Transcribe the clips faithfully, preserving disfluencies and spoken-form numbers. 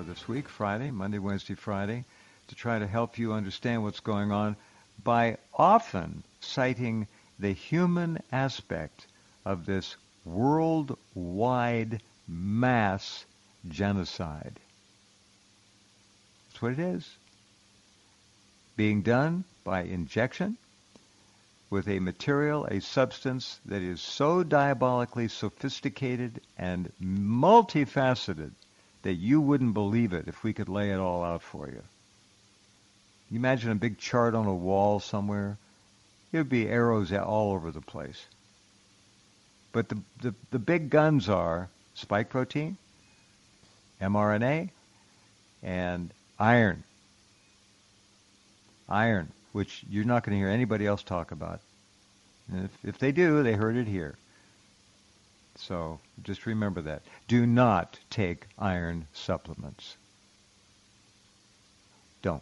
this week, Friday, Monday, Wednesday, Friday, to try to help you understand what's going on by often citing the human aspect of this worldwide mass genocide. That's what it is. Being done by injection with a material, a substance that is so diabolically sophisticated and multifaceted that you wouldn't believe it if we could lay it all out for you. You imagine a big chart on a wall somewhere. It would be arrows all over the place. But the, the, the big guns are spike protein, mRNA, and iron. Iron, which you're not going to hear anybody else talk about. And if, if they do, they heard it here. So just remember that. Do not take iron supplements. Don't.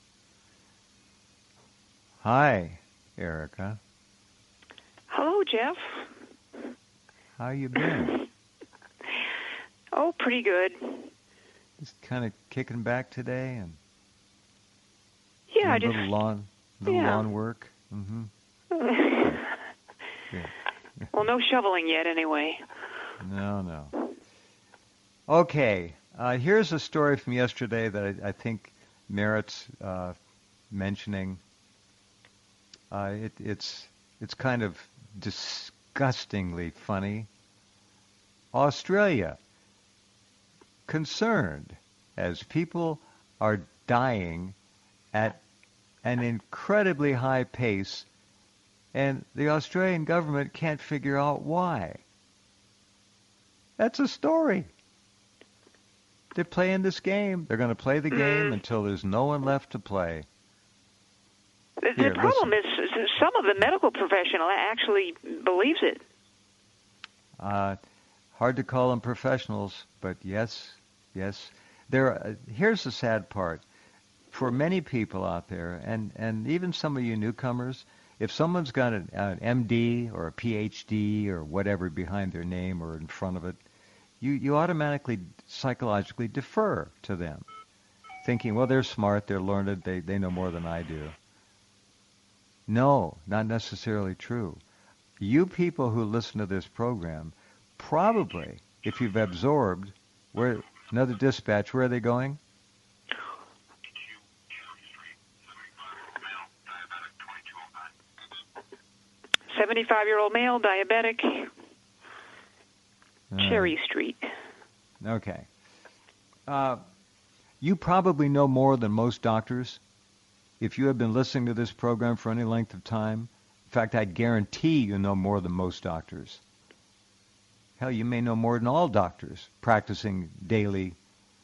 Hi, Erica. Hello, Jeff. How you been? Oh, pretty good. Just kind of kicking back today and yeah, doing I a just little lawn, little yeah. lawn work. Mm-hmm. Yeah. Well, no shoveling yet, anyway. No, no. Okay, uh, here's a story from yesterday that I, I think merits uh, mentioning. Uh, it, it's it's kind of disgustingly funny. Australia, concerned as people are dying at an incredibly high pace, and the Australian government can't figure out why. That's a story. They're playing this game. They're going to play the game Mm. until there's no one left to play. The, Here, the problem listen. is, is some of the medical professional actually believes it. Uh, hard to call them professionals, but yes, yes. There. Uh, here's the sad part. For many people out there, and, and even some of you newcomers, if someone's got an, an M D or a P H D or whatever behind their name or in front of it, you, you automatically psychologically defer to them, thinking, well, they're smart, they're learned, they, they know more than I do. No, not necessarily true. You people who listen to this program, probably, if you've absorbed, where another dispatch, where are they going? seventy-five-year-old male, diabetic, Uh, Cherry Street. Okay. Uh, you probably know more than most doctors. If you have been listening to this program for any length of time, in fact, I guarantee you know more than most doctors. Hell, you may know more than all doctors practicing daily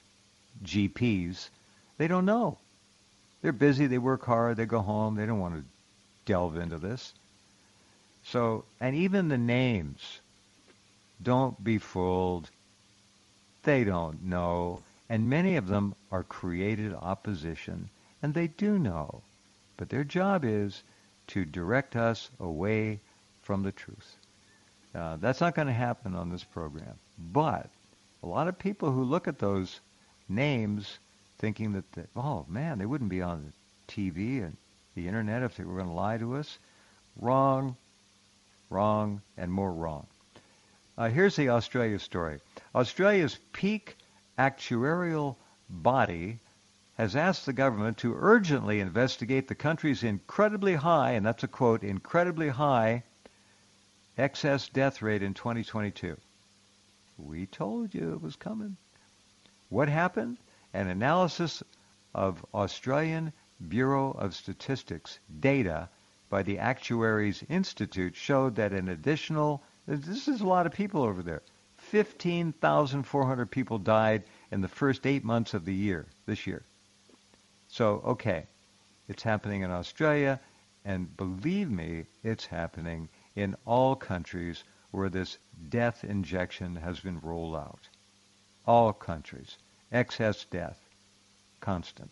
G Ps. They don't know. They're busy, they work hard, they go home, they don't want to delve into this. So, and even the names, don't be fooled. They don't know. And many of them are created opposition, and they do know. But their job is to direct us away from the truth. Uh, that's not going to happen on this program. But a lot of people who look at those names thinking that, they, oh, man, they wouldn't be on the T V and the Internet if they were going to lie to us. Wrong, wrong, and more wrong. Uh, here's the Australia story. Australia's peak actuarial body has asked the government to urgently investigate the country's incredibly high, and that's a quote, incredibly high excess death rate in twenty twenty-two. We told you it was coming. What happened? An analysis of Australian Bureau of Statistics data by the Actuaries Institute showed that an additional, this is a lot of people over there, fifteen thousand four hundred people died in the first eight months of the year, this year. So, okay, it's happening in Australia, and believe me, it's happening in all countries where this death injection has been rolled out. All countries. Excess death. Constant.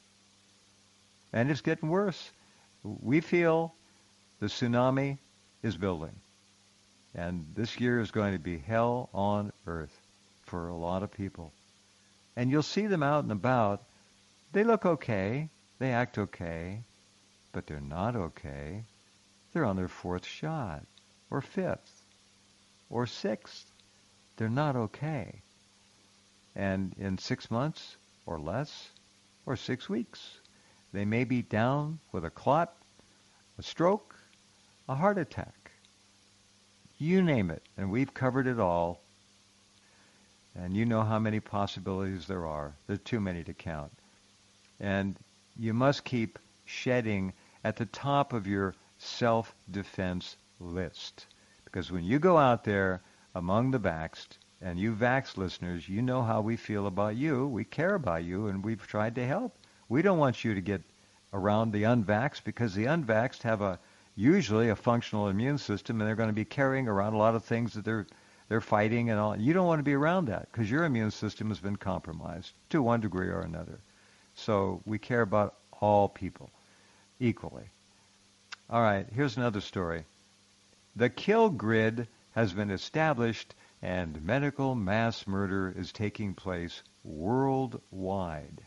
And it's getting worse. We feel the tsunami is building. And this year is going to be hell on earth for a lot of people. And you'll see them out and about. They look okay. They act okay. But they're not okay. They're on their fourth shot, or fifth, or sixth. They're not okay. And in six months, or less, or six weeks, they may be down with a clot, a stroke, a heart attack. You name it, and we've covered it all. And you know how many possibilities there are. There are too many to count. And you must keep shedding at the top of your self-defense list. Because when you go out there among the vaxxed, and you vax listeners, you know how we feel about you. We care about you, and we've tried to help. We don't want you to get around the unvaxxed, because the unvaxxed have a usually a functional immune system, and they're going to be carrying around a lot of things that they're they're fighting and all. You don't want to be around that, because your immune system has been compromised to one degree or another. So we care about all people equally. All right, here's another story. The kill grid has been established, and medical mass murder is taking place worldwide.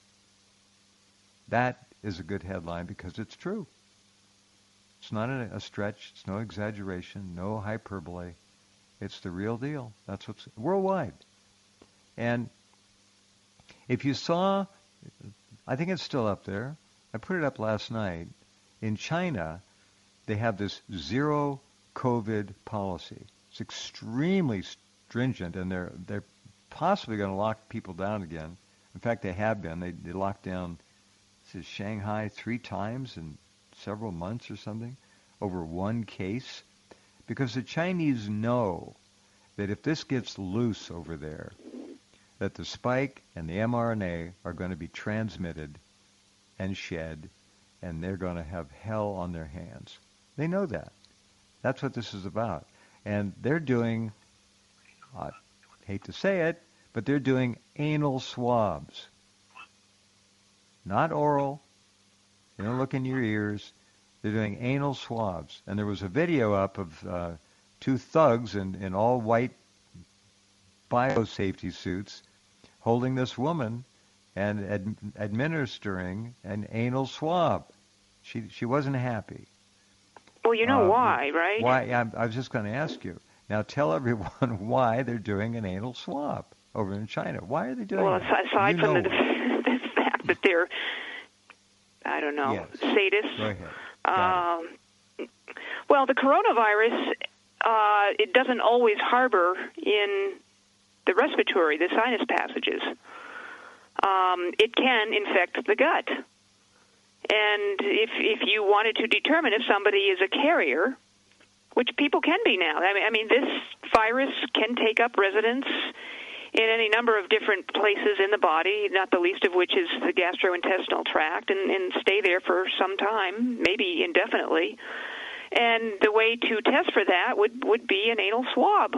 That is a good headline, because it's true. It's not a, a stretch. It's no exaggeration, no hyperbole. It's the real deal. That's what's worldwide. And if you saw, I think it's still up there. I put it up last night. In China, they have this zero COVID policy. It's extremely stringent, and they're they're possibly going to lock people down again. In fact, they have been. They, they locked down this is Shanghai three times in several months or something over one case, because the Chinese know that if this gets loose over there, that the spike and the mRNA are going to be transmitted and shed, and they're going to have hell on their hands. They know that. That's what this is about. And they're doing, I hate to say it, but they're doing anal swabs. Not oral. They don't look in your ears. They're doing anal swabs. And there was a video up of uh, two thugs in, in all white biosafety suits holding this woman and ad- administering an anal swab. She she wasn't happy. Well, you know uh, why, right? Why? I, I was just going to ask you. Now tell everyone why they're doing an anal swab over in China. Why are they doing well, it? Well, aside you from know the, the fact that they're, I don't know, yes. sadists. Go ahead. Um, well, the coronavirus, uh, it doesn't always harbor in the respiratory, the sinus passages. Um, it can infect the gut. And if if you wanted to determine if somebody is a carrier, which people can be now, I mean, I mean, this virus can take up residence in any number of different places in the body, not the least of which is the gastrointestinal tract, and, and stay there for some time, maybe indefinitely. And the way to test for that would, would be an anal swab.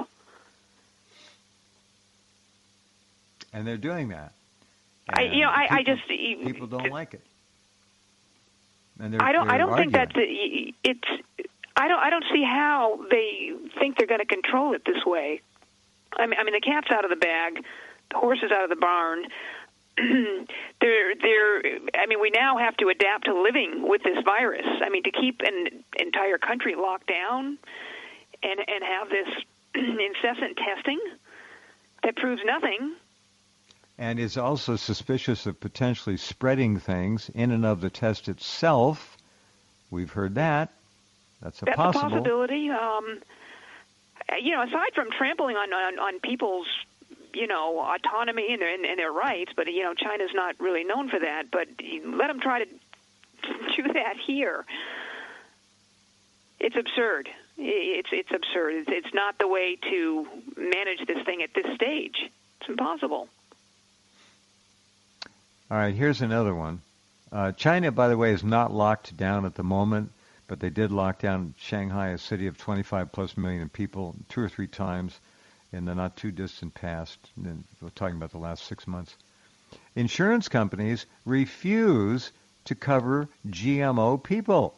And they're doing that. I, you know, I, people, I just people don't like it. And they're, I don't. they're I don't arguing. think that's it's. I don't. I don't see how they think they're going to control it this way. I mean, I mean, the cat's out of the bag, the horse is out of the barn. they're, they're. I mean, we now have to adapt to living with this virus. I mean, to keep an entire country locked down and and have this incessant testing that proves nothing. And is also suspicious of potentially spreading things in and of the test itself. We've heard that. That's a That's possible. a possibility. Um, you know, aside from trampling on, on, on people's, you know, autonomy and their, and their rights, but, you know, China's not really known for that, but let them try to do that here. It's absurd. It's, it's absurd. It's not the way to manage this thing at this stage. It's impossible. All right, here's another one. Uh, China, by the way, is not locked down at the moment, but they did lock down Shanghai, a city of twenty-five plus million people, two or three times in the not too distant past. And we're talking about the last six months. Insurance companies refuse to cover G M O people.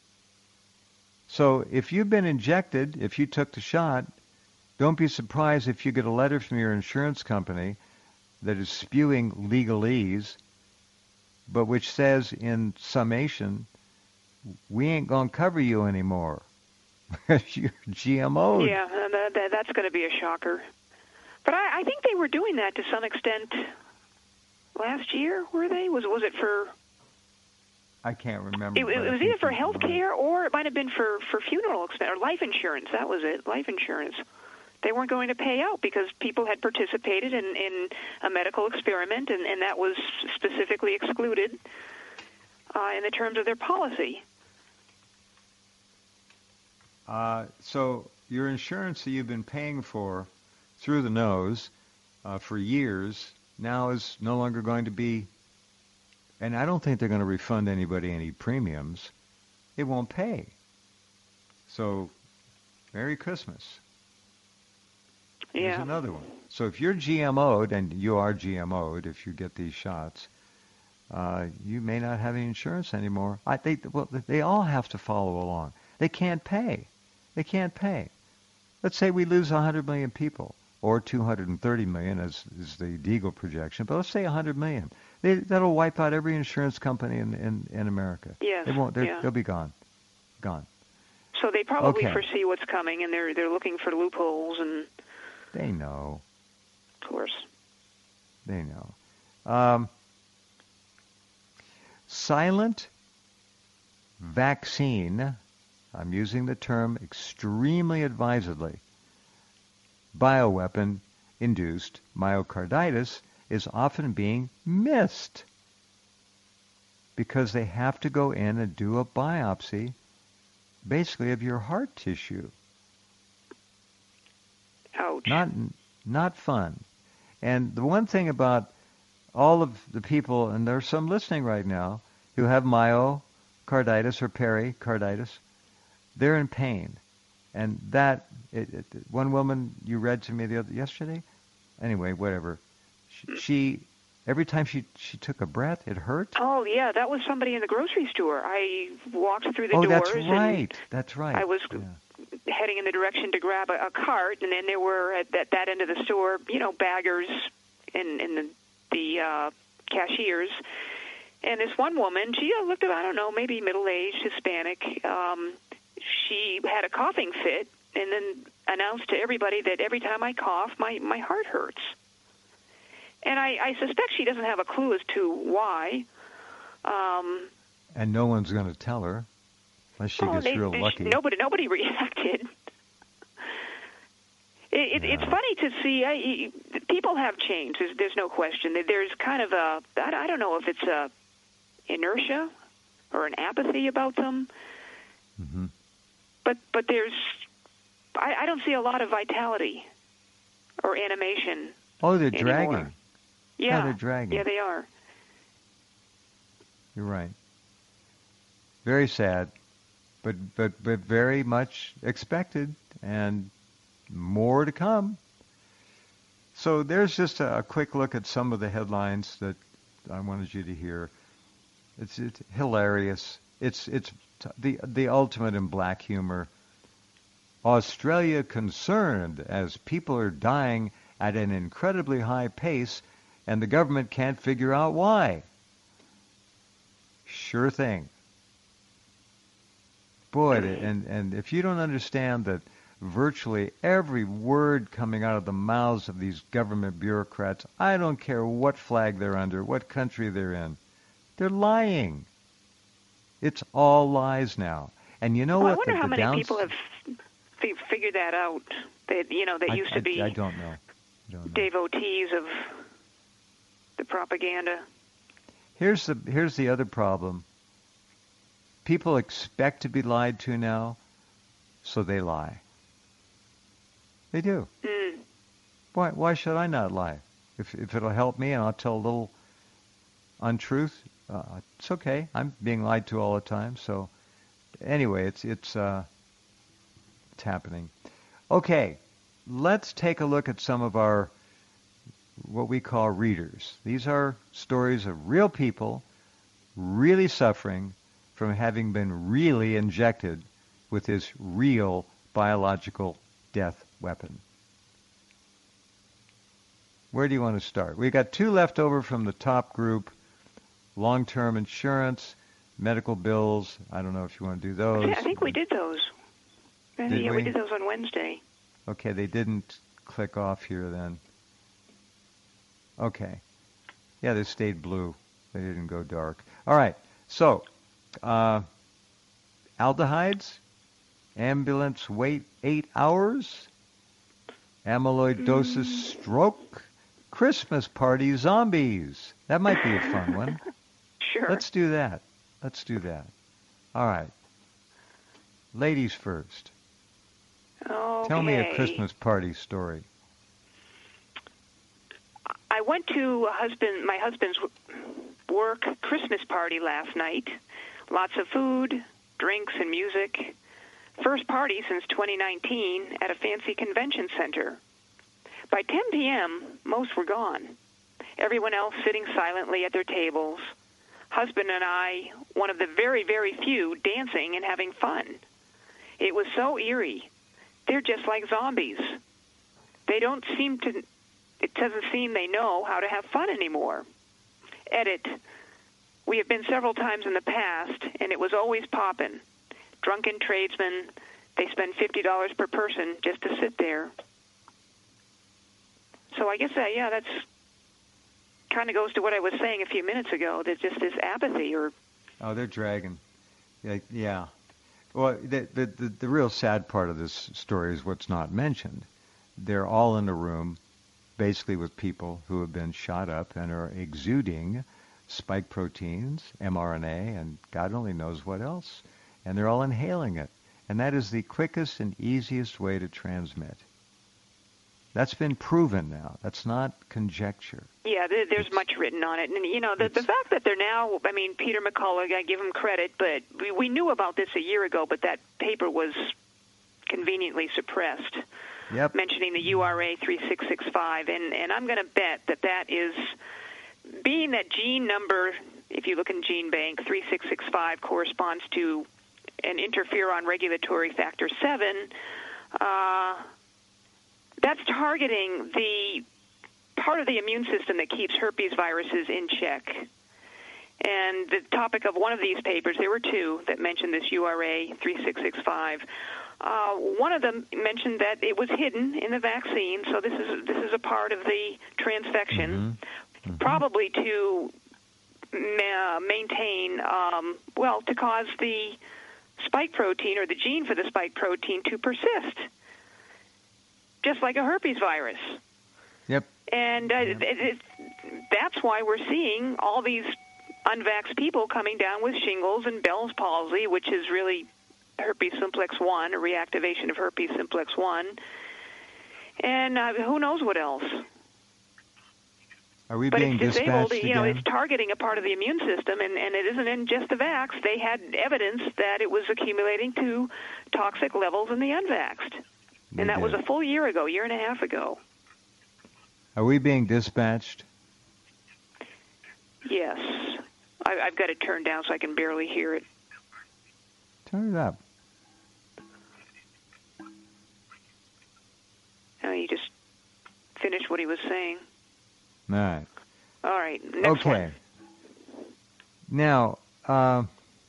So if you've been injected, if you took the shot, don't be surprised if you get a letter from your insurance company that is spewing legalese, but which says in summation, we ain't going to cover you anymore. You're G M O'd. Yeah, that, that, that's going to be a shocker. But I, I think they were doing that to some extent last year, were they? Was was it for... I can't remember. It, it was either for health care or it might have been for, for funeral expense or life insurance. That was it, life insurance. They weren't going to pay out because people had participated in, in a medical experiment, and, and that was specifically excluded uh, in the terms of their policy. Uh, so your insurance that you've been paying for through the nose uh, for years now is no longer going to be, and I don't think they're going to refund anybody any premiums. It won't pay. So, Merry Christmas. Yeah. Here's another one. So if you're G M O'd, and you are G M O'd if you get these shots, uh, you may not have any insurance anymore. I, they, well, they all have to follow along. They can't pay. They can't pay. Let's say we lose one hundred million people, or two hundred thirty million as is the Deagle projection, but let's say one hundred million. They, that'll wipe out every insurance company in, in, in America. Yes, they won't. yeah. They'll be gone. Gone. So they probably Okay. foresee what's coming, and they're they're looking for loopholes, and They know. of course. They know. Um, silent vaccine, I'm using the term extremely advisedly, bioweapon-induced myocarditis is often being missed because they have to go in and do a biopsy, basically, of your heart tissue. Ouch. Not, not fun. And the one thing about all of the people, and there's some listening right now, who have myocarditis or pericarditis, they're in pain. And that, it, it, one woman you read to me the other, yesterday, anyway, whatever, she, she every time she, she took a breath, it hurt. Oh, yeah, that was somebody in the grocery store. I walked through the oh, doors. that's right. And That's right. I was Yeah. heading in the direction to grab a, a cart, and then there were at that, that end of the store, you know, baggers and, and the, the uh, cashiers. And this one woman, she uh, looked at, I don't know, maybe middle-aged, Hispanic. Um, she had a coughing fit and then announced to everybody that every time I cough, my, my heart hurts. And I, I suspect she doesn't have a clue as to why. Um, And no one's going to tell her unless she oh, gets they, real they, lucky. Nobody, nobody reacted. It, it, Yeah. It's funny to see. I, people have changed. There's, there's no question. There's kind of a, I I don't know if it's a inertia or an apathy about them. Mm-hmm. But but there's, I, I don't see a lot of vitality or animation. Oh, they're anymore. dragging. Yeah, they're dragging. Yeah, they are. You're right. Very sad, but but but very much expected, and more to come. So there's just a, a quick look at some of the headlines that I wanted you to hear. It's, it's hilarious. It's it's t- the the ultimate in black humor. Australia concerned as people are dying at an incredibly high pace, and the government can't figure out why. Sure thing. Boy, and, and if you don't understand that virtually every word coming out of the mouths of these government bureaucrats, I don't care what flag they're under, what country they're in, they're lying. It's all lies now. And you know well, what? I wonder the, how the many downs- people have f- figured that out. That you know, that I, used I, to be I don't know. I don't know. devotees of the propaganda. Here's the here's the other problem. People expect to be lied to now, so they lie. They do. Mm. Why why should I not lie? If if it'll help me and I'll tell a little untruth, uh, it's okay. I'm being lied to all the time. So anyway, it's it's uh, it's happening. Okay, let's take a look at some of our what we call readers. These are stories of real people really suffering from having been really injected with this real biological death weapon. Where do you want to start? We got two left over from the top group: long-term insurance, medical bills. I don't know if you want to do those. I think we did those. Did yeah, we? we did those on Wednesday. Okay, they didn't click off here then. Okay. Yeah, they stayed blue. They didn't go dark. All right. So, uh, aldehydes, ambulance wait eight hours, amyloidosis Mm. stroke, Christmas party zombies. That might be a fun one. Sure. Let's do that. Let's do that. All right. Ladies first. Okay. Tell me a Christmas party story. I went to a husband, my husband's work Christmas party last night. Lots of food, drinks, and music. First party since twenty nineteen at a fancy convention center. By ten p.m., most were gone. Everyone else sitting silently at their tables. Husband and I, one of the very, very few, dancing and having fun. It was so eerie. They're just like zombies. They don't seem to, it doesn't seem they know how to have fun anymore. Edit. We have been several times in the past, and it was always poppin'. Drunken tradesmen, they spend fifty dollars per person just to sit there. So I guess, uh, yeah, that's kind of goes to what I was saying a few minutes ago, that just this apathy or... Oh, they're dragging. Yeah. yeah. Well, the, the, the, the real sad part of this story is what's not mentioned. They're all in a room, basically with people who have been shot up and are exuding spike proteins, mRNA, and God only knows what else. And they're all inhaling it. And that is the quickest and easiest way to transmit. That's been proven now. That's not conjecture. Yeah, there, there's It's- much written on it. And, you know, the, the it's- fact that they're now, I mean, Peter McCullough, I give him credit, but we, we knew about this a year ago, but that paper was conveniently suppressed, Yep. mentioning the U R A three six six five. And, and I'm going to bet that that is, being that gene number, if you look in Gene Bank, three six six five corresponds to an interferon regulatory factor seven, uh, that's targeting the part of the immune system that keeps herpes viruses in check. And the topic of one of these papers, there were two that mentioned this U R A three six six five. Uh, one of them mentioned that it was hidden in the vaccine, so this is this is a part of the transfection, Mm-hmm. Mm-hmm. probably to ma- maintain, um, well, to cause the spike protein or the gene for the spike protein to persist, just like a herpes virus. Yep. And uh, Yep. it, it, that's why we're seeing all these unvaxxed people coming down with shingles and Bell's palsy, which is really herpes simplex one, a reactivation of herpes simplex one. And uh, who knows what else. Are we But being it's disabled, dispatched you know, again? it's targeting a part of the immune system, and, and it isn't in just the vax. They had evidence that it was accumulating to toxic levels in the unvaxxed. They And that did. was a full year ago, year and a half ago. Are we being dispatched? Yes. I, I've got it turned down so I can barely hear it. Turn it up. Uh, he just finished what he was saying. All right. All right, next Okay. one. Now, uh,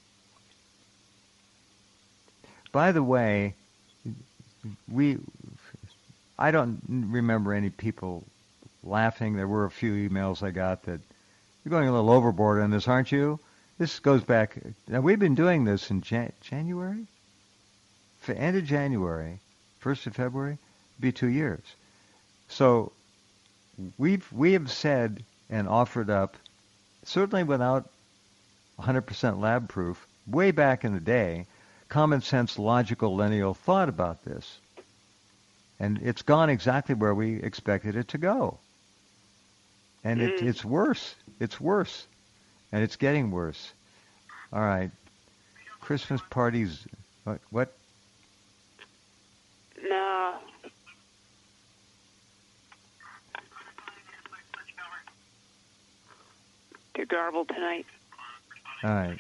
by the way, we, I don't remember any people laughing. There were a few emails I got that, you're going a little overboard on this, aren't you? This goes back, now we've been doing this in Jan- January? For end of January, first of February, be two years. So we've, we have said and offered up, certainly without one hundred percent lab proof, way back in the day, common sense, logical, lineal thought about this. And it's gone exactly where we expected it to go. And it, Mm. it's worse. It's worse. And it's getting worse. All right. Christmas parties. What? what? No. They're garbled tonight. All right.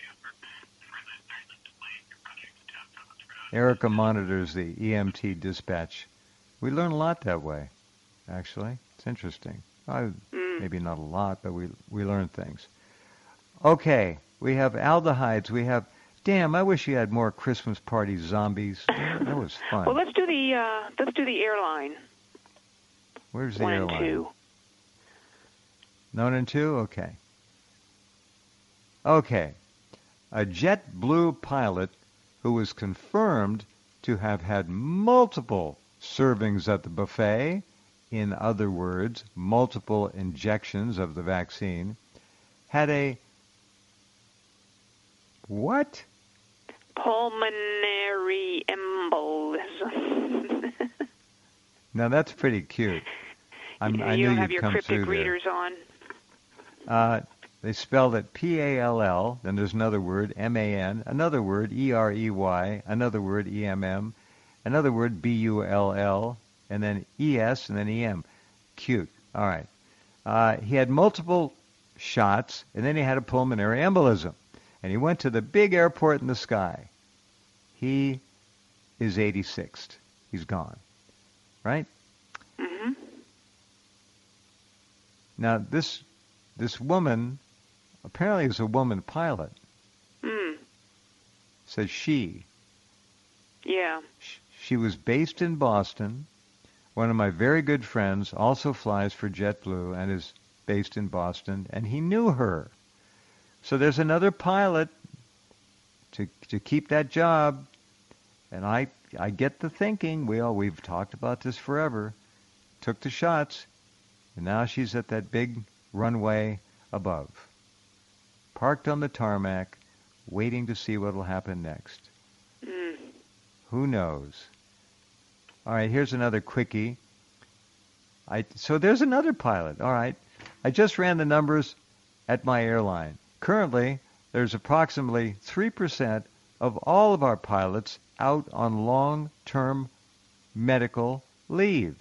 Erica monitors the E M T dispatch. We learn a lot that way, actually. It's interesting. Uh, Mm. maybe not a lot, but we we learn things. Okay, we have aldehydes. We have. Damn, I wish you had more Christmas party zombies. That, that was fun. Well, let's do the uh, let's do the airline. Where's the One airline? and two. One and two? Okay. Okay. A JetBlue pilot who was confirmed to have had multiple servings at the buffet, in other words, multiple injections of the vaccine, had a what? Pulmonary embolism. Now that's pretty cute. I'm, you I you knew don't have you'd your come cryptic through readers on. there. Uh, they spelled it P A L L, then there's another word, M A N, another word, E R E Y, another word, E M M, another word, B U L L, and then E S, and then E M. Cute. All right. Uh, he had multiple shots, and then he had a pulmonary embolism. And he went to the big airport in the sky. He is eighty-sixth. He's gone. Right? Mm-hmm. Now, this this woman, apparently is a woman pilot, Mm. says she. Yeah. She was based in Boston. One of my very good friends also flies for JetBlue and is based in Boston, and he knew her. So there's another pilot to to keep that job, and I I get the thinking. We all we've talked about this forever. Took the shots, and now she's at that big runway above, parked on the tarmac, waiting to see what will happen next. Mm. Who knows? All right, here's another quickie. I so there's another pilot. All right, I just ran the numbers at my airline. Currently, there's approximately three percent of all of our pilots out on long-term medical leave.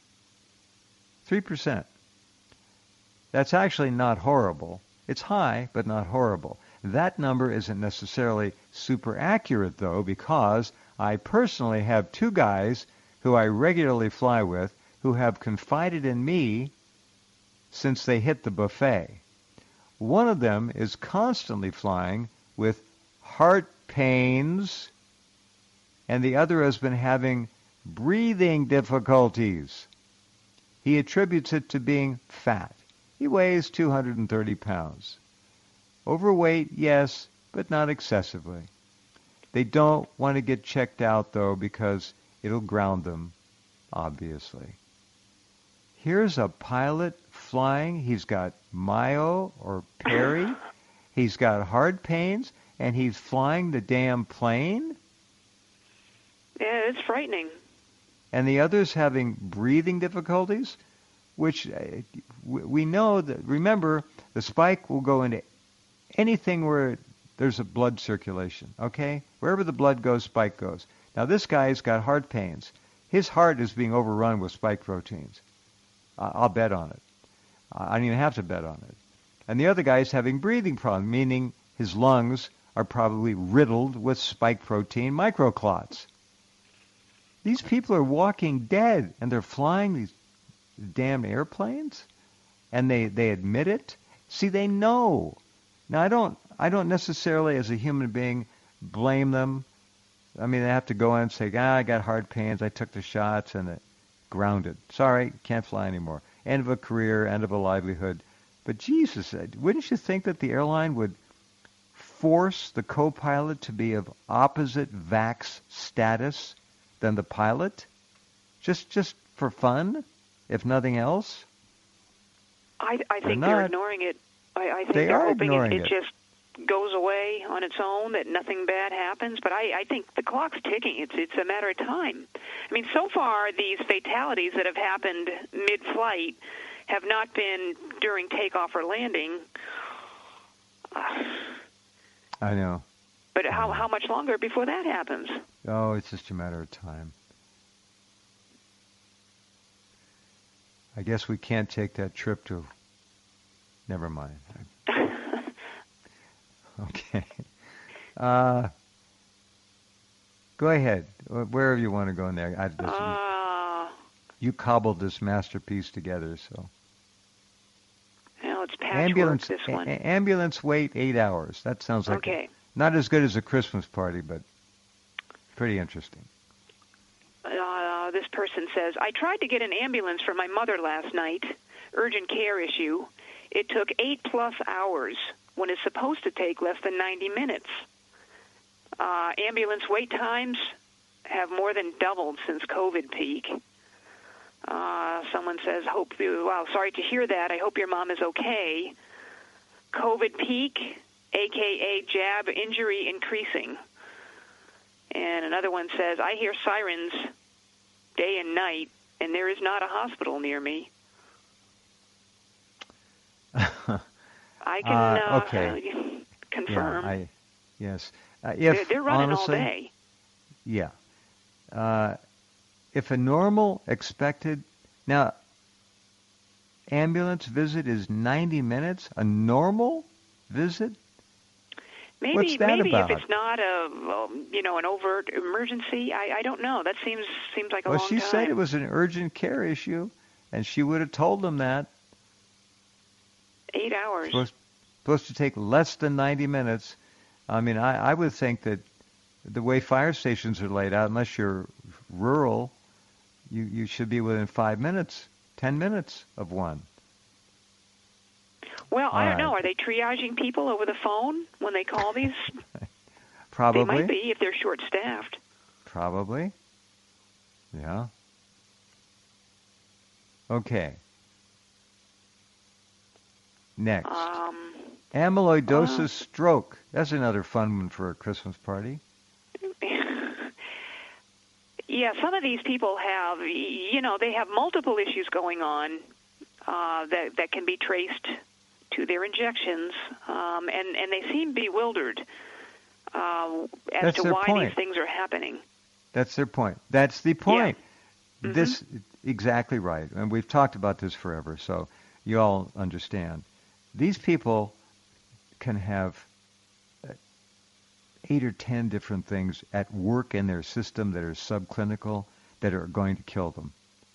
three percent. That's actually not horrible. It's high, but not horrible. That number isn't necessarily super accurate, though, because I personally have two guys who I regularly fly with who have confided in me since they hit the buffet. One of them is constantly flying with heart pains, and the other has been having breathing difficulties. He attributes it to being fat. He weighs two hundred thirty pounds. Overweight, yes, but not excessively. They don't want to get checked out, though, because it'll ground them, obviously. Here's a pilot flying. He's got myo or peri. He's got heart pains, and he's flying the damn plane. Yeah, it's frightening. And the other's having breathing difficulties, which uh, we know that, remember, the spike will go into anything where there's a blood circulation, okay? Wherever the blood goes, spike goes. Now, this guy's got heart pains. His heart is being overrun with spike proteins. Uh, I'll bet on it. I don't even have to bet on it. And the other guy's having breathing problems, meaning his lungs are probably riddled with spike protein microclots. These people are walking dead, and they're flying these damn airplanes, and they, they admit it. See, they know. Now, I don't I don't necessarily, as a human being, blame them. I mean, they have to go in and say, ah, I got heart pains, I took the shots, and it grounded. Sorry, can't fly anymore. End of a career, end of a livelihood. But Jesus, wouldn't you think that the airline would force the co-pilot to be of opposite vax status than the pilot? Just just for fun, if nothing else? I, I think they're, they're ignoring it. I, I think they they're are hoping ignoring it, it it. just goes away on its own, that nothing bad happens. But I, I think the clock's ticking. It's it's a matter of time. I mean, so far, these fatalities that have happened mid-flight have not been during takeoff or landing. Uh, I know. But how how much longer before that happens? Oh, it's just a matter of time. I guess we can't take that trip to... Never mind. Okay. Uh, go ahead. Wherever you want to go in there. I, uh, you cobbled this masterpiece together, so... patchwork, ambulance, this one. A- ambulance wait eight hours. That sounds like Okay. a, not as good as a Christmas party, but pretty interesting. Uh, this person says, I tried to get an ambulance for my mother last night, urgent care issue. It took eight plus hours when it's supposed to take less than ninety minutes. Uh, ambulance wait times have more than doubled since COVID peak. Uh, someone says, "Hope you." Wow, sorry to hear that. I hope your mom is okay. COVID peak, aka jab injury increasing. And another one says, "I hear sirens day and night, and there is not a hospital near me." I can uh, uh, okay. uh, confirm. Yeah, I, yes. Uh, if they're, they're running honestly, all day. Yeah. Uh, if a normal expected now ambulance visit is ninety minutes, a normal visit? Maybe What's that maybe about? if it's not a um, you know an overt emergency, I, I don't know. That seems seems like a Well, long she time. said it was an urgent care issue, and she would have told them that. Eight hours. Supposed, supposed to take less than ninety minutes. I mean, I, I would think that the way fire stations are laid out, unless you're rural, you, you should be within five minutes, ten minutes of one. Well, All I don't right. know. Are they triaging people over the phone when they call these? Probably. They might be if they're short-staffed. Probably. Yeah. Okay. Next. Um, Amyloidosis uh, stroke. That's another fun one for a Christmas party. yeah, some of these people have, you know, they have multiple issues going on uh, that that can be traced to their injections, um, and and they seem bewildered uh, as That's to their why point. these things are happening. That's their point. That's the point. Yeah. Mm-hmm. This exactly right. And we've talked about this forever, so you all understand. These people can have eight or ten different things at work in their system that are subclinical that are going to kill them.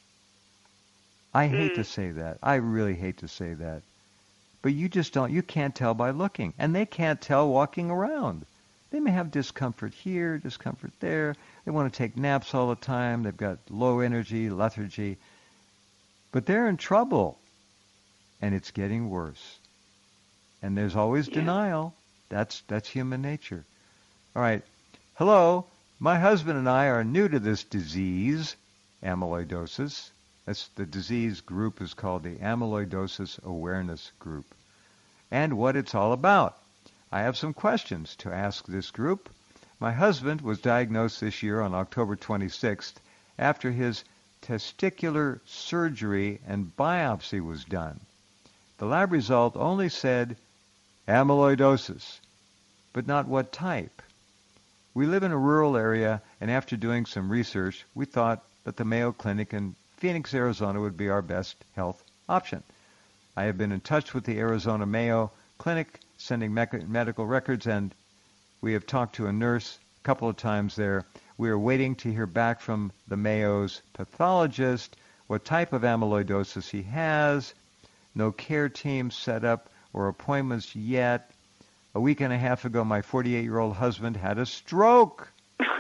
I hate Mm. to say that. I really hate to say that. But you just don't, you can't tell by looking. And they can't tell walking around. They may have discomfort here, discomfort there. They want to take naps all the time. They've got low energy, lethargy. But they're in trouble. And it's getting worse. And there's always Yeah. denial. That's that's human nature. All right. Hello. My husband and I are new to this disease, amyloidosis. That's the disease group is called the Amyloidosis Awareness Group. And what it's all about. I have some questions to ask this group. My husband was diagnosed this year on October twenty-sixth after his testicular surgery and biopsy was done. The lab result only said amyloidosis, but not what type. We live in a rural area, and after doing some research, we thought that the Mayo Clinic in Phoenix, Arizona would be our best health option. I have been in touch with the Arizona Mayo Clinic, sending me- medical records, and we have talked to a nurse a couple of times there. We are waiting to hear back from the Mayo's pathologist what type of amyloidosis he has. No care team set up or appointments yet. A week and a half ago, my forty-eight-year-old husband had a stroke.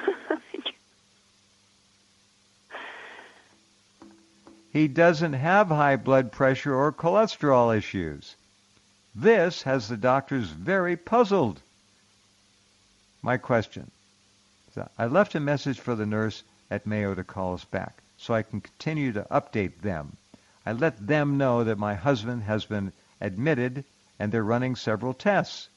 He doesn't have high blood pressure or cholesterol issues. This has the doctors very puzzled. My question. So I left a message for the nurse at Mayo to call us back so I can continue to update them. I let them know that my husband has been admitted and they're running several tests.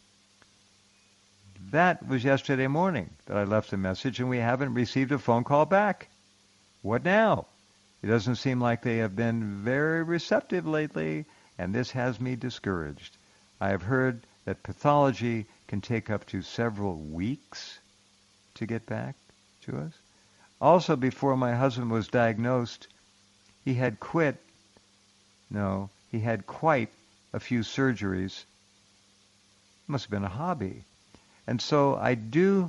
That was yesterday morning that I left a message, and we haven't received a phone call back. What now? It doesn't seem like they have been very receptive lately, and this has me discouraged. I have heard that pathology can take up to several weeks to get back to us. Also, before my husband was diagnosed, he had quit, no, he had quite a few surgeries. Must have been a hobby. And so I do,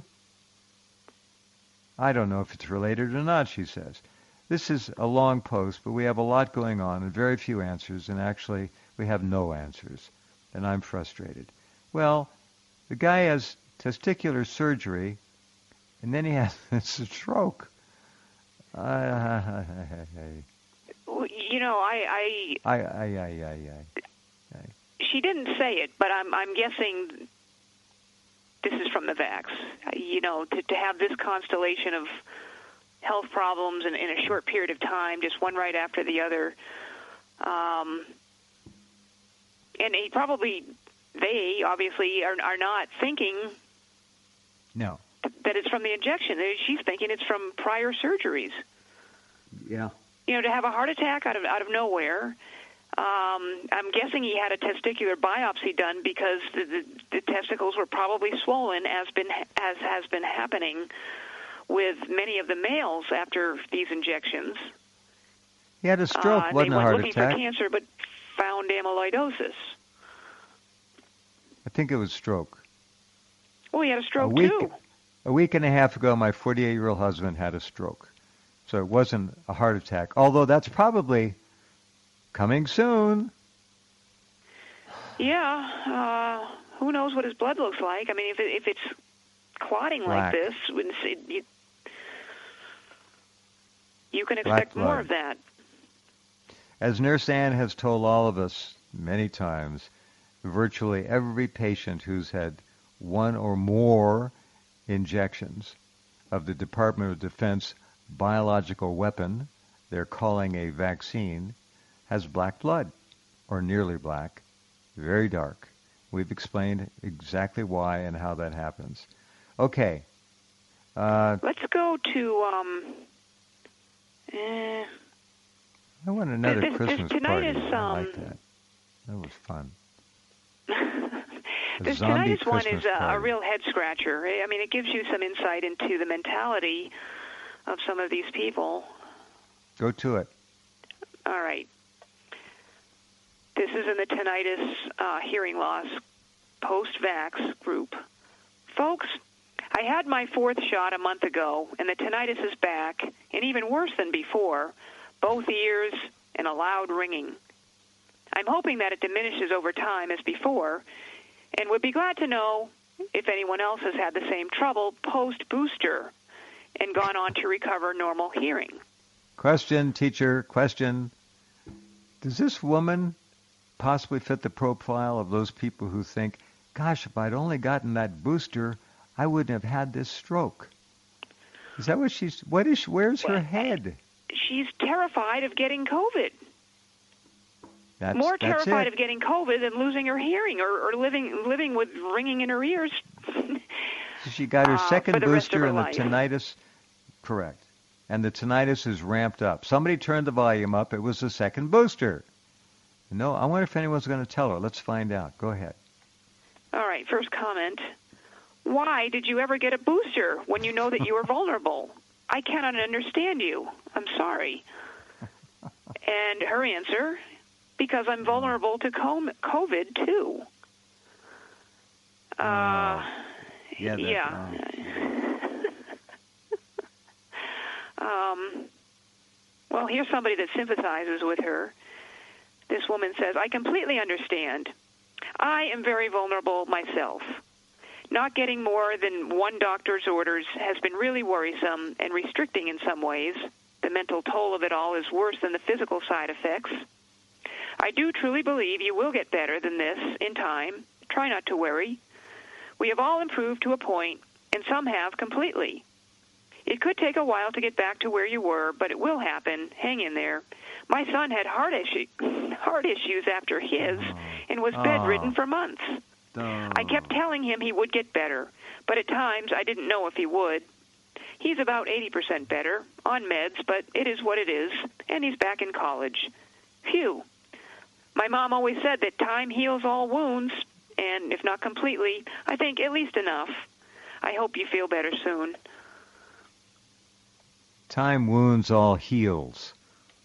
I don't know if it's related or not, she says. This is a long post, but we have a lot going on and very few answers, and actually we have no answers. and I'm frustrated. Well, the guy has testicular surgery, and then he has a stroke. Uh, you know, I, I, I, I, I, I, I. She didn't say it, but I'm, I'm guessing this is from the vax. You know, to, to have this constellation of health problems in, in a short period of time, just one right after the other. Um, and he probably, they obviously are, are not thinking no. that it's from the injection. She's thinking it's from prior surgeries. Yeah. You know, to have a heart attack out of out of nowhere. Um, I'm guessing he had a testicular biopsy done because the, the, the testicles were probably swollen, as been as has been happening with many of the males after these injections. He had a stroke, uh, wasn't they a heart went looking attack. for cancer, but found amyloidosis. I think it was stroke. Oh, he had a stroke a week, too. A week and a half ago, my forty-eight-year-old husband had a stroke. So it wasn't a heart attack, although that's probably coming soon. Yeah. Uh, who knows what his blood looks like? I mean, if, it, if it's clotting Black. like this, you, you can expect more of that. As Nurse Ann has told all of us many times, virtually every patient who's had one or more injections of the Department of Defense biological weapon they're calling a vaccine has black blood, or nearly black, very dark. We've explained exactly why and how that happens. Okay. Uh, Let's go to... Um, eh, I want another this, Christmas this party. tinnitus, I like um, that. That was fun. This zombie tinnitus one Christmas is a, a party. real head scratcher. I mean, it gives you some insight into the mentality of some of these people. Go to it. All right. This is in the tinnitus uh, hearing loss post-vax group. Folks, I had my fourth shot a month ago, and the tinnitus is back, and even worse than before, both ears and a loud ringing. I'm hoping that it diminishes over time as before, and would be glad to know if anyone else has had the same trouble post-booster and gone on to recover normal hearing. Question, teacher, question. Does this woman possibly fit the profile of those people who think, gosh, if I'd only gotten that booster, I wouldn't have had this stroke? Is that what she's, what is, where's her head? She's terrified of getting COVID. That's, More that's terrified it. of getting COVID than losing her hearing or, or living living with ringing in her ears. So she got her uh, second for the rest of booster her and the life. tinnitus, correct. And the tinnitus is ramped up. Somebody turned the volume up. It was the second booster. No, I wonder if anyone's going to tell her. Let's find out. Go ahead. All right, first comment. Why did you ever get a booster when you know that you are vulnerable? I cannot understand you. I'm sorry. And her answer, because I'm vulnerable to COVID, too. Uh, yeah. That, yeah. oh. um, well, here's somebody that sympathizes with her. This woman says, I completely understand. I am very vulnerable myself. Not getting more than one doctor's orders has been really worrisome and restricting in some ways. The mental toll of it all is worse than the physical side effects. I do truly believe you will get better than this in time. Try not to worry. We have all improved to a point, and some have completely. It could take a while to get back to where you were, but it will happen. Hang in there. My son had heart, issue, heart issues after his and was Oh. bedridden for months. Oh. I kept telling him he would get better, but at times I didn't know if he would. He's about eighty percent better, on meds, but it is what it is, and he's back in college. Phew. My mom always said that time heals all wounds, and if not completely, I think at least enough. I hope you feel better soon. Time wounds all heals.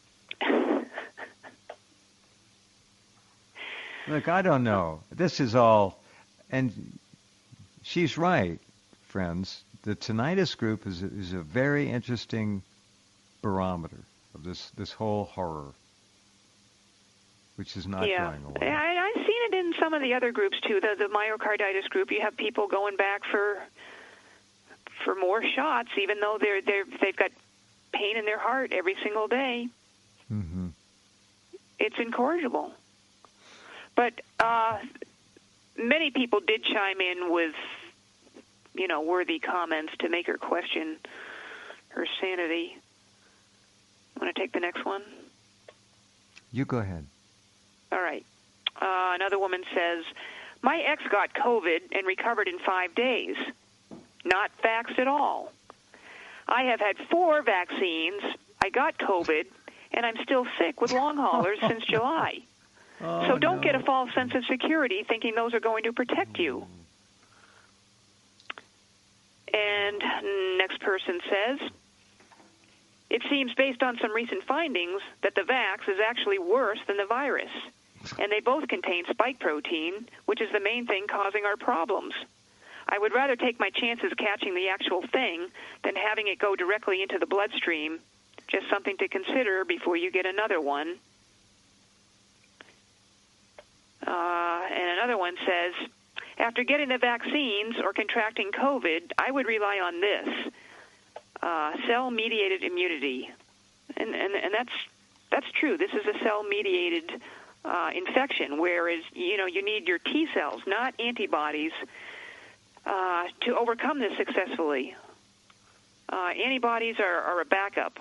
Look, I don't know. This is all, and she's right, friends. The tinnitus group is a, is a very interesting barometer of this, this whole horror, which is not yeah. going away. I, I've seen it in in some of the other groups too, the the myocarditis group, you have people going back for for more shots, even though they're they're they've got pain in their heart every single day. Mm-hmm. It's incorrigible. But uh, many people did chime in with, you know, worthy comments to make her question her sanity. Want to take the next one? You go ahead. All right. Uh, another woman says, my ex got COVID and recovered in five days. Not vaxxed at all. I have had four vaccines. I got COVID, and I'm still sick with long haulers since July. Oh, so don't no. get a false sense of security thinking those are going to protect you. And next person says, it seems based on some recent findings that the vax is actually worse than the virus, and they both contain spike protein, which is the main thing causing our problems. I would rather take my chances catching the actual thing than having it go directly into the bloodstream. Just something to consider before you get another one. Uh, and another one says, after getting the vaccines or contracting COVID, I would rely on this, uh, cell-mediated immunity. And, and, and that's that's true. This is a cell-mediated uh, infection, whereas, you know, you need your T cells, not antibodies, uh, to overcome this successfully. Uh, antibodies are, are a backup.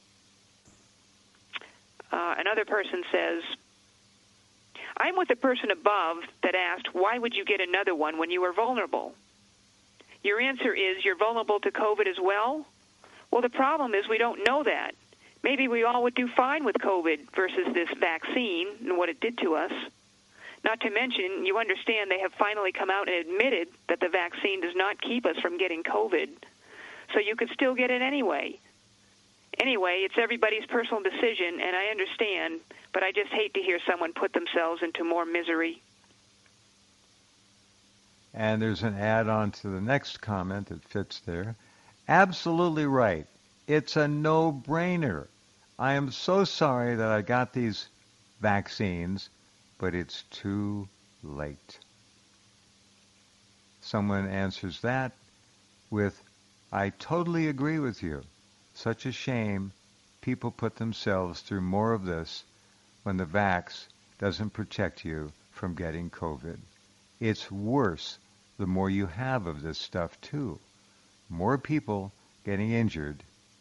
Uh, another person says, I'm with the person above that asked, why would you get another one when you were vulnerable? Your answer is you're vulnerable to COVID as well? Well, the problem is we don't know that. Maybe we all would do fine with COVID versus this vaccine and what it did to us. Not to mention, you understand they have finally come out and admitted that the vaccine does not keep us from getting COVID. So you could still get it anyway. Anyway, it's everybody's personal decision, and I understand, but I just hate to hear someone put themselves into more misery. And there's an add-on to the next comment that fits there. Absolutely right. It's a no-brainer. I am so sorry that I got these vaccines, but it's too late. Someone answers that with, I totally agree with you. Such a shame people put themselves through more of this when the vax doesn't protect you from getting COVID. It's worse the more you have of this stuff, too. More people getting injured.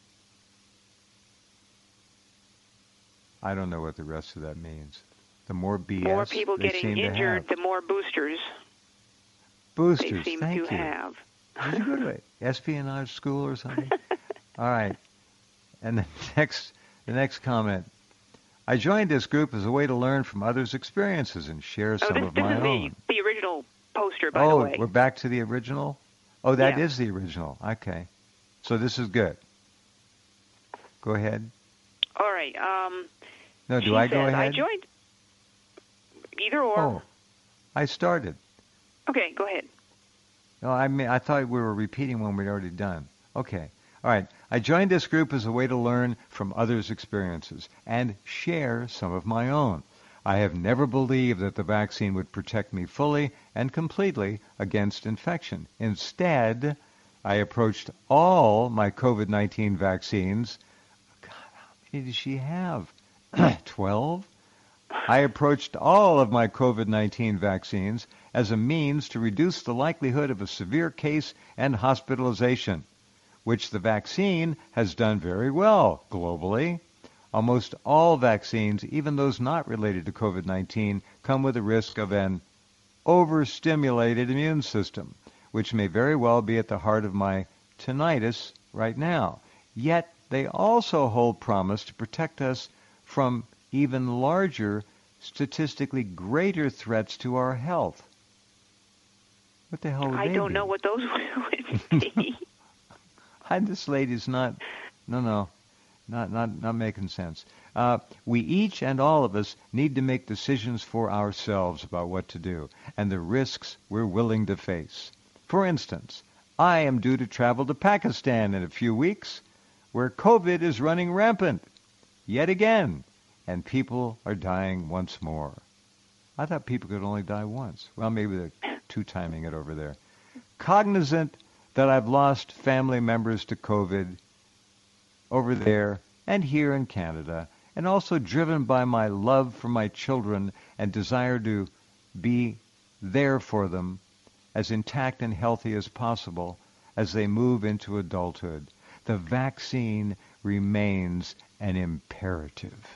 I don't know what the rest of that means. The more B S more people they getting seem injured, to have. the more boosters, Boosters, they seem thank to you. have. Did you go to an espionage school or something? All right. And the next, the next comment. I joined this group as a way to learn from others' experiences and share Oh, some this, of this my is own. the, the original poster, by oh, the way. we're back to the original? Oh, that Yeah. is the original. Okay. So this is good. Go ahead. All right. Um, No, do she I go says, ahead? I joined either or. Oh, I started. Okay, go ahead. No, I mean, I thought we were repeating one we'd already done. Okay. All right. I joined this group as a way to learn from others' experiences and share some of my own. I have never believed that the vaccine would protect me fully and completely against infection. Instead, I approached all my COVID nineteen vaccines. God, how many did she have? Twelve? I approached all of my COVID nineteen vaccines as a means to reduce the likelihood of a severe case and hospitalization, which the vaccine has done very well globally. Almost all vaccines, even those not related to COVID nineteen, come with a risk of an overstimulated immune system, which may very well be at the heart of my tinnitus right now. Yet they also hold promise to protect us from even larger, statistically greater threats to our health. What the hell would I they don't be? know what those would be. I, this lady's not, no, no, not, not, not making sense. Uh, we each and all of us need to make decisions for ourselves about what to do and the risks we're willing to face. For instance, I am due to travel to Pakistan in a few weeks, where COVID is running rampant, yet again, and people are dying once more. I thought people could only die once. Well, maybe they're two-timing it over there. Cognizant that I've lost family members to COVID over there and here in Canada, and also driven by my love for my children and desire to be there for them as intact and healthy as possible as they move into adulthood, the vaccine remains an imperative.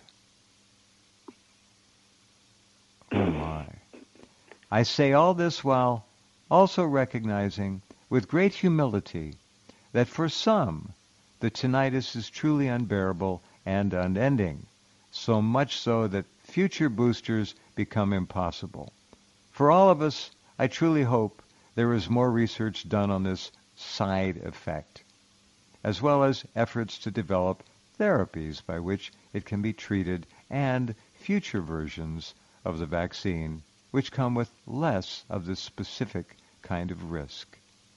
Oh my. I say all this while also recognizing with great humility that for some, the tinnitus is truly unbearable and unending, so much so that future boosters become impossible. For all of us, I truly hope there is more research done on this side effect, as well as efforts to develop therapies by which it can be treated and future versions of the vaccine which come with less of this specific kind of risk.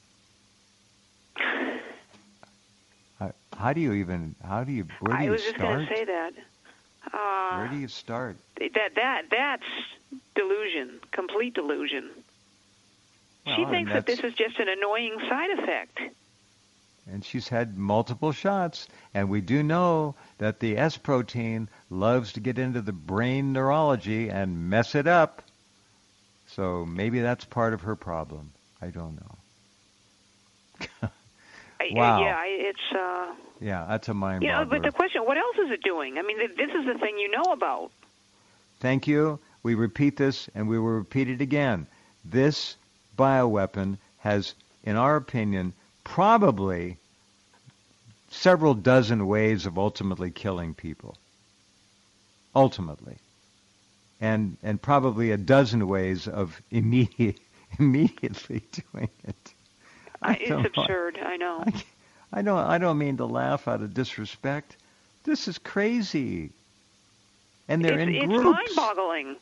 How, how do you even, how do you, where do I you was just start? going to say that. Uh, Where do you start? That that that's delusion, complete delusion. Well, She and thinks that that's- this is just an annoying side effect. And she's had multiple shots, and we do know that the S protein loves to get into the brain neurology and mess it up. So maybe that's part of her problem. I don't know. Wow. I, yeah, I, it's. Uh, Yeah, that's a mind you know, but boggler. the question: what else is it doing? I mean, th- this is the thing you know about. Thank you. We repeat this, and we will repeat it again. This bioweapon has, in our opinion, probably several dozen ways of ultimately killing people. Ultimately. And and probably a dozen ways of immediate, immediately doing it. I It's don't know. absurd. I know. I, I don't I don't mean to laugh out of disrespect. This is crazy. And they're it's in it's groups. mind-boggling.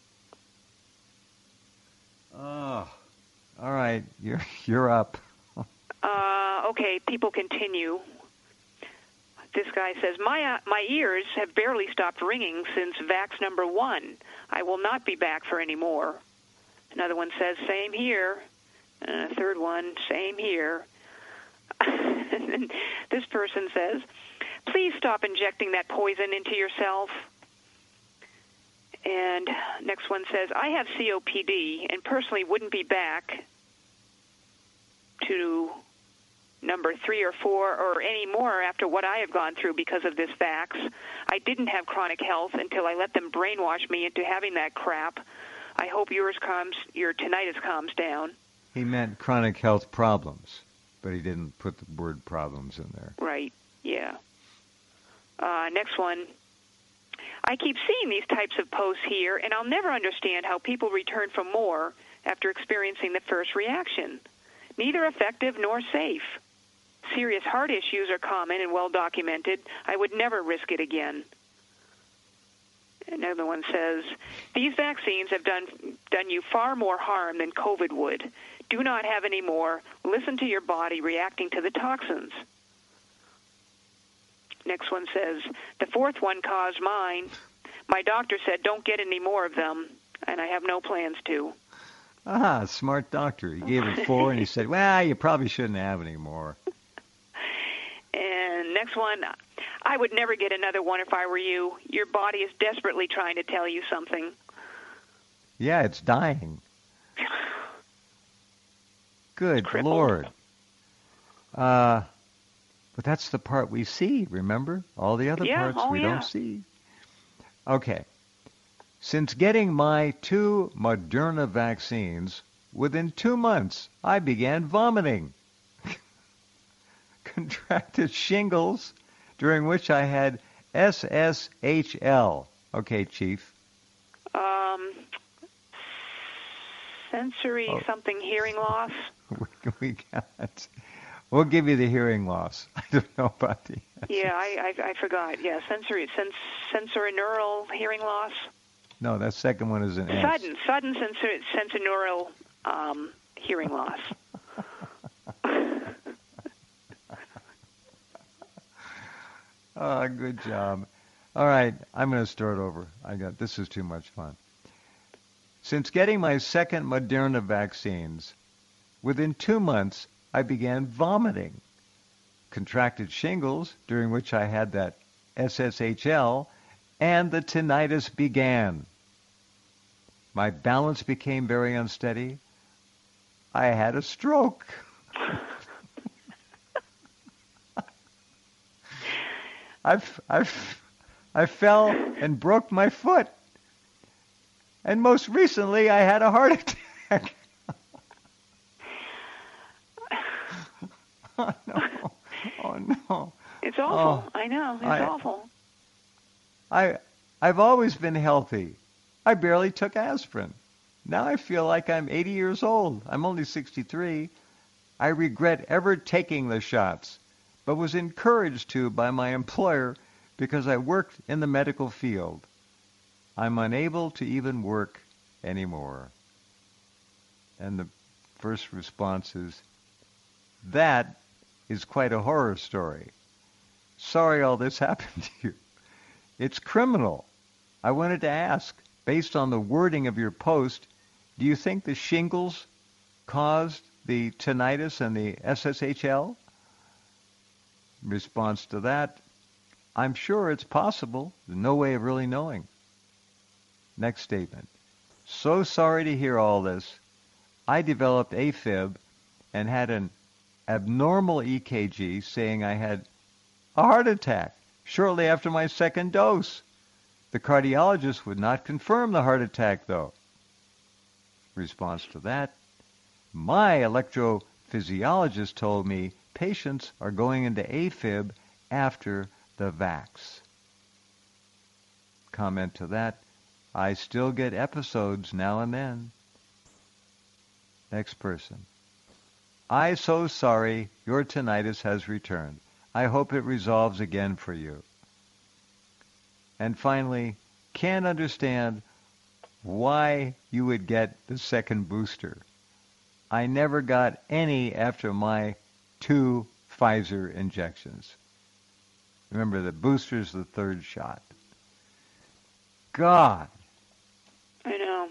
Oh. All right, you're you're up. Uh, okay, people continue. This guy says, my uh, my ears have barely stopped ringing since vax number one. I will not be back for any more. Another one says, same here. And a third one, same here. And then this person says, please stop injecting that poison into yourself. And next one says, I have C O P D and personally wouldn't be back to number three or four or any more after what I have gone through because of this vax. I didn't have chronic health until I let them brainwash me into having that crap. I hope yours calms, your tinnitus calms down. He meant chronic health problems, but he didn't put the word problems in there. Right, yeah. Uh, next one. I keep seeing these types of posts here, and I'll never understand how people return for more after experiencing the first reaction. Neither effective nor safe. Serious heart issues are common and well documented. I would never risk it again. Another one says, these vaccines have done done you far more harm than COVID would. Do not have any more. Listen to your body reacting to the toxins. Next one says, the fourth one caused mine. My doctor said don't get any more of them, and I have no plans to. Ah, smart doctor. He gave it four, and he said, well, you probably shouldn't have any more. And next one, I would never get another one if I were you. Your body is desperately trying to tell you something. Yeah, it's dying. Good Crippled. Lord. Uh, but that's the part we see, remember? All the other Yeah, parts oh, we yeah. don't see. Okay. Since getting my two Moderna vaccines, within two months, I began vomiting. Contracted shingles, during which I had S S H L. Okay, Chief. Um, sensory Oh. something hearing loss. we got. We'll give you the hearing loss. I don't know about the. Yeah, I, I I forgot. Yeah, sensory sens, sensorineural hearing loss. No, that second one is an S. Sudden sudden sensor, sensorineural um, hearing loss. Oh, good job. All right, I'm going to start over. I got this is too much fun. Since getting my second Moderna vaccines, within two months, I began vomiting, contracted shingles, during which I had that S S H L, and the tinnitus began. My balance became very unsteady. I had a stroke. I've, I've, I fell and broke my foot. And most recently, I had a heart attack. Oh, no. Oh, no. It's awful. Oh, I know. It's I, awful. I, I've always been healthy. I barely took aspirin. Now I feel like I'm eighty years old. I'm only sixty-three. I regret ever taking the shots, but was encouraged to by my employer because I worked in the medical field. I'm unable to even work anymore. And the first response is, that is quite a horror story. Sorry all this happened to you. It's criminal. I wanted to ask, based on the wording of your post, do you think the shingles caused the tinnitus and the S S H L? Response to that, I'm sure it's possible. There's no way of really knowing. Next statement. So sorry to hear all this. I developed AFib and had an abnormal E K G saying I had a heart attack shortly after my second dose. The cardiologist would not confirm the heart attack, though. Response to that, my electrophysiologist told me patients are going into AFib after the vax. Comment to that, I still get episodes now and then. Next person. I so sorry your tinnitus has returned. I hope it resolves again for you. And finally, can't understand why you would get the second booster. I never got any after my two Pfizer injections. Remember, the booster's the third shot. God. I know.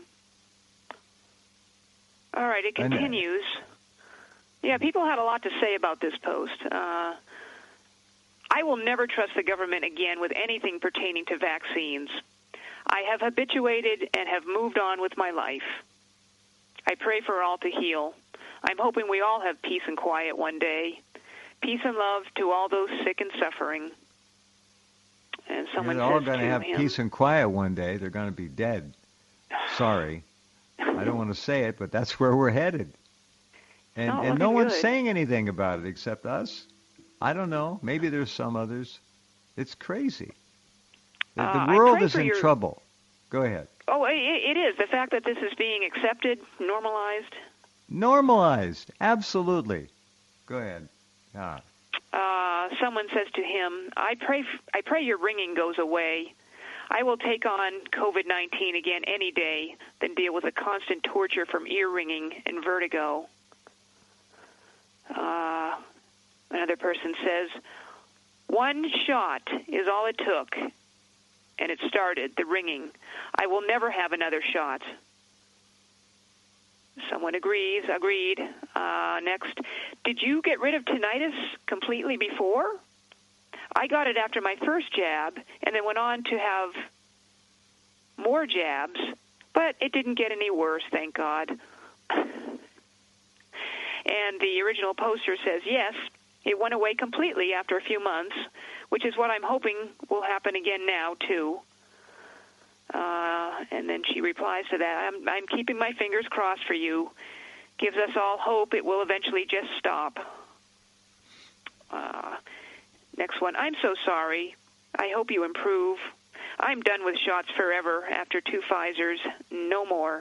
All right, it continues. Yeah, people had a lot to say about this post. Uh, I will never trust the government again with anything pertaining to vaccines. I have habituated and have moved on with my life. I pray for all to heal. I'm hoping we all have peace and quiet one day. Peace and love to all those sick and suffering. And someone They're all says going to to have him, peace and quiet one day. They're going to be dead. Sorry. I don't want to say it, but that's where we're headed. And, Not and no looking one's good. saying anything about it except us. I don't know. Maybe there's some others. It's crazy. The, Uh, the I world pray is for in your- trouble. Go ahead. Oh, it, it is. The fact that this is being accepted, normalized. Normalized. Absolutely. Go ahead. Ah. Uh, someone says to him, I pray, f- I pray your ringing goes away. I will take on COVID nineteen again any day than deal with the constant torture from ear ringing and vertigo. Uh, another person says, one shot is all it took, and it started, the ringing. I will never have another shot. Someone agrees, agreed. Uh, next, did you get rid of tinnitus completely before? I got it after my first jab and then went on to have more jabs, but it didn't get any worse, thank God. And the original poster says, yes, it went away completely after a few months, which is what I'm hoping will happen again now, too. Uh, and then she replies to that, I'm, I'm keeping my fingers crossed for you. Gives us all hope it will eventually just stop. Uh, next one, I'm so sorry. I hope you improve. I'm done with shots forever after two Pfizers. No more.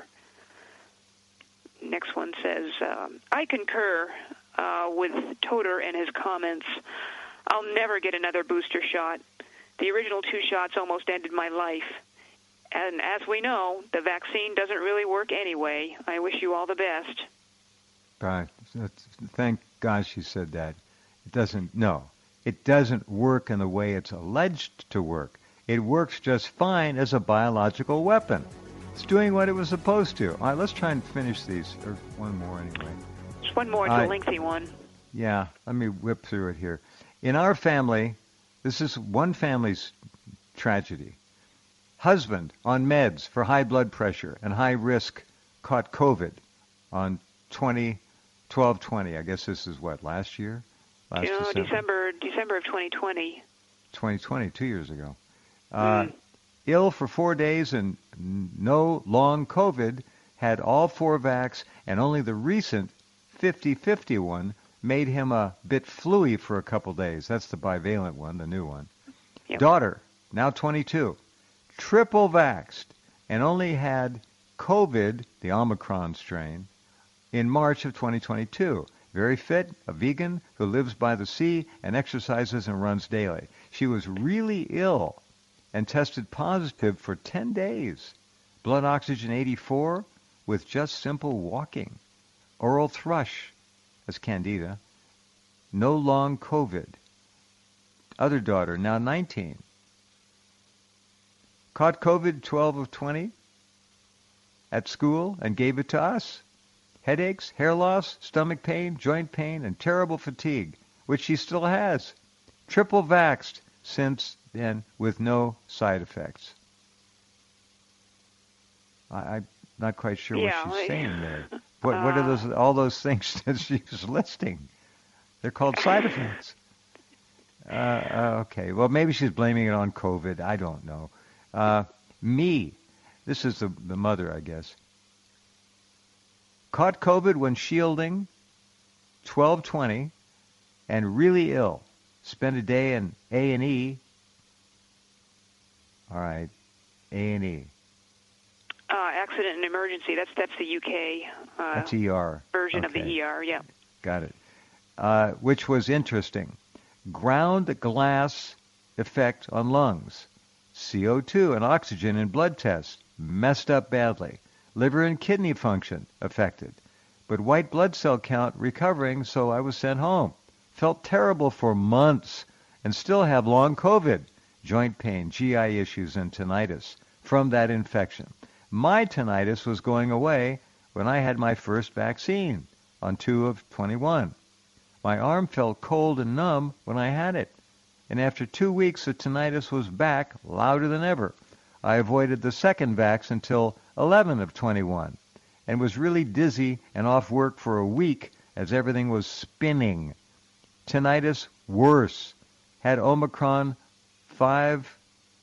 Next one says, um, I concur uh, with Toter and his comments. I'll never get another booster shot. The original two shots almost ended my life. And as we know, the vaccine doesn't really work anyway. I wish you all the best. Right. Thank God she said that. It doesn't, no. It doesn't work in the way it's alleged to work. It works just fine as a biological weapon. It's doing what it was supposed to. All right, let's try and finish these. Or one more anyway. Just one more. It's uh, a lengthy one. Yeah, let me whip through it here. In our family, this is one family's tragedy. Husband on meds for high blood pressure and high risk caught COVID on twenty twelve twenty. I guess this is what, last year? Last you know, December? December December of twenty twenty. twenty twenty, two years ago. Uh, mm. Ill for four days and no long COVID, had all four vax, and only the recent fifty fifty one made him a bit fluey for a couple days. That's the bivalent one, the new one. Yep. Daughter, now twenty-two, triple vaxxed, and only had COVID, the Omicron strain, in March of twenty twenty-two. Very fit, a vegan who lives by the sea and exercises and runs daily. She was really ill and tested positive for ten days. Blood oxygen eighty-four with just simple walking. Oral thrush, as Candida. No long COVID. Other daughter, now nineteen. Caught COVID twelve of twenty at school and gave it to us. Headaches, hair loss, stomach pain, joint pain, and terrible fatigue, which she still has. Triple vaxxed since then with no side effects. I, I'm not quite sure yeah, what she's I, saying there. What, uh, what are those? All those things that she's listing? They're called side effects. Uh, uh, okay, well, maybe she's blaming it on COVID. I don't know. Uh, me, this is the, the mother, I guess. Caught COVID when shielding, twelve twenty, and really ill. Spent a day in A and E. All right, A and E. Uh, accident and emergency. That's that's the U K. Uh, that's E R. Version okay. of the E R. Yeah. Got it. Uh, which was interesting. Ground glass effect on lungs. C O two and oxygen in blood tests messed up badly. Liver and kidney function affected. But white blood cell count recovering, so I was sent home. Felt terrible for months and still have long COVID, joint pain, G I issues, and tinnitus from that infection. My tinnitus was going away when I had my first vaccine on two of twenty-one. My arm felt cold and numb when I had it. And after two weeks, the tinnitus was back, louder than ever. I avoided the second vax until eleven of twenty-one and was really dizzy and off work for a week as everything was spinning. Tinnitus worse. Had Omicron five,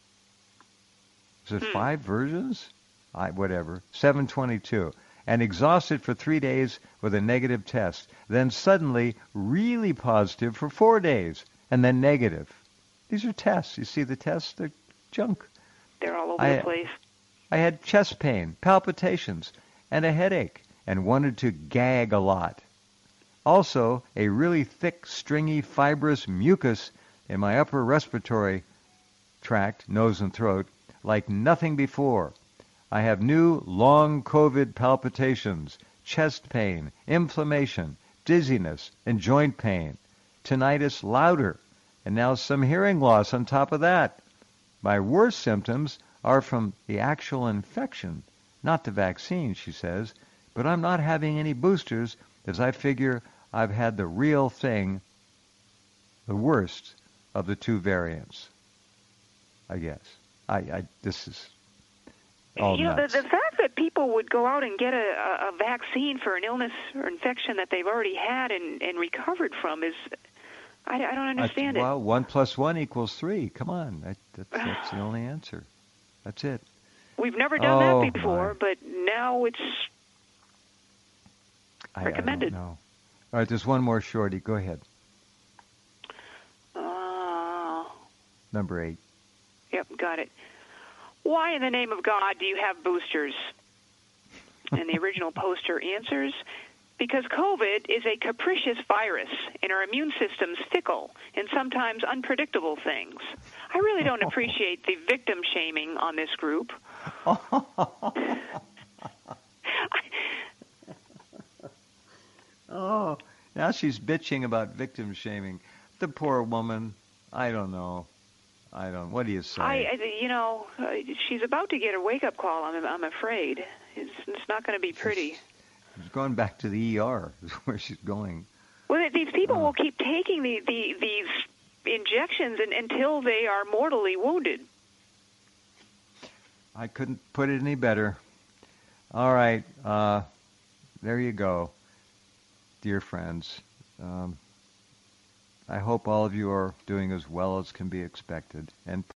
is it five versions? I, whatever, seven twenty-two. And exhausted for three days with a negative test. Then suddenly really positive for four days and then negative. These are tests. You see the tests? They're junk. They're all over I, the place. I had chest pain, palpitations, and a headache, and wanted to gag a lot. Also, a really thick, stringy, fibrous mucus in my upper respiratory tract, nose and throat, like nothing before. I have new long COVID palpitations, chest pain, inflammation, dizziness, and joint pain. Tinnitus louder, and now some hearing loss on top of that. My worst symptoms are from the actual infection, not the vaccine, she says, but I'm not having any boosters as I figure I've had the real thing, the worst of the two variants, I guess. I, I this is all You know, the, nuts. the fact that people would go out and get a, a, a vaccine for an illness or infection that they've already had and, and recovered from is, I, I don't understand I, it. well, one plus one equals three. Come on. That, that, that's the only answer. That's it. We've never done oh, that before, my. but now it's I, recommended. I don't know. All right, there's one more shorty. Go ahead. Uh, Number eight. Yep, got it. Why in the name of God do you have boosters? And the original poster answers, because COVID is a capricious virus, and our immune system's fickle and sometimes unpredictable things. I really don't appreciate the victim shaming on this group. Oh, now she's bitching about victim shaming. The poor woman. I don't know. I don't. What do you say? I, I you know, uh, she's about to get a wake-up call. I'm, I'm afraid it's, it's not going to be pretty. She's going back to the E R. Is where she's going. Well, these people Oh. will keep taking the, the these injections and, until they are mortally wounded. I couldn't put it any better. All right. Uh, there you go, dear friends. Um, I hope all of you are doing as well as can be expected. And